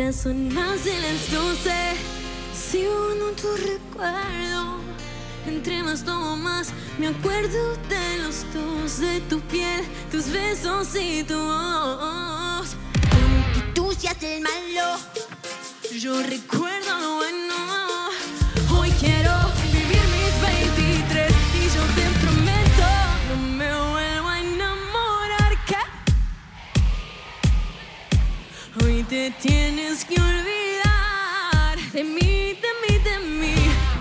ya son más de las 12. Sigo en tu recuerdo. Entre más tomo más, me acuerdo de los dos, de tu piel, tus besos y tu voz. Aunque tú seas el malo, yo recuerdo lo bueno. Hoy quiero vivir mis 23 y yo te prometo no me vuelvo a enamorar. ¿Qué? Hoy te tienes que olvidar de mí, de mí, de mí.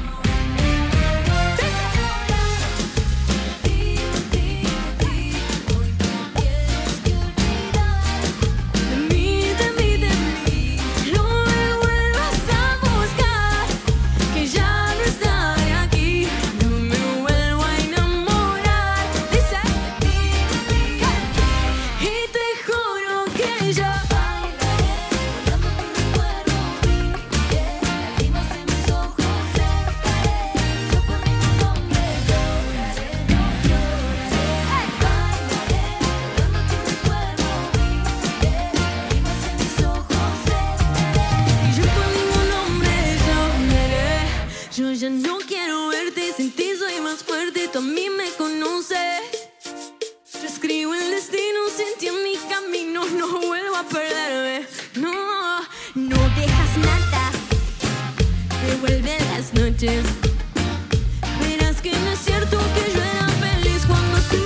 Yo ya no quiero verte, sin ti soy más fuerte, tú a mí me conoces. Yo escribo el destino, sin ti en mi camino, no vuelvo a perderme. No, no dejas nada, devuelve las noches. Verás que no es cierto que yo era feliz cuando tú.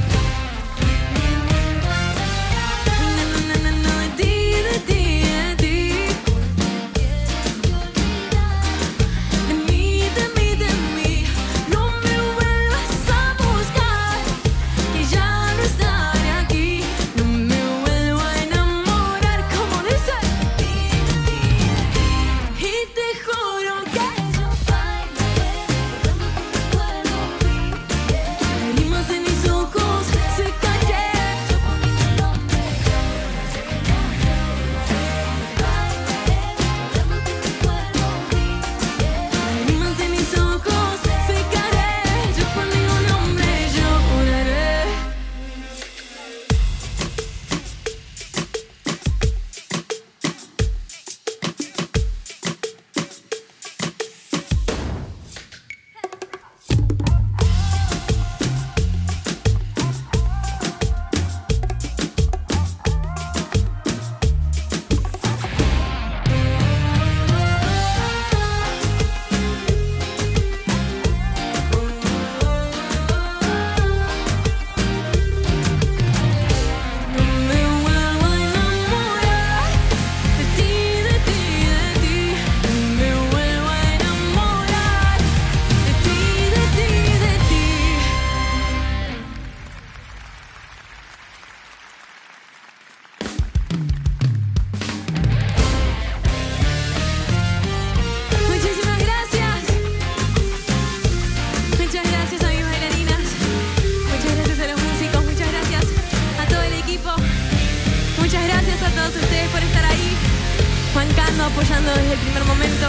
Apoyando desde el primer momento.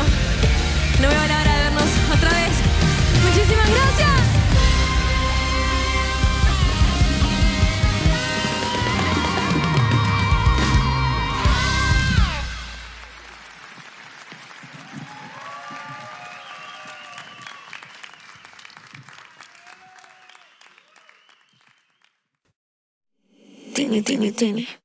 No veo la hora de vernos otra vez. Muchísimas gracias. Tini, tini, tini.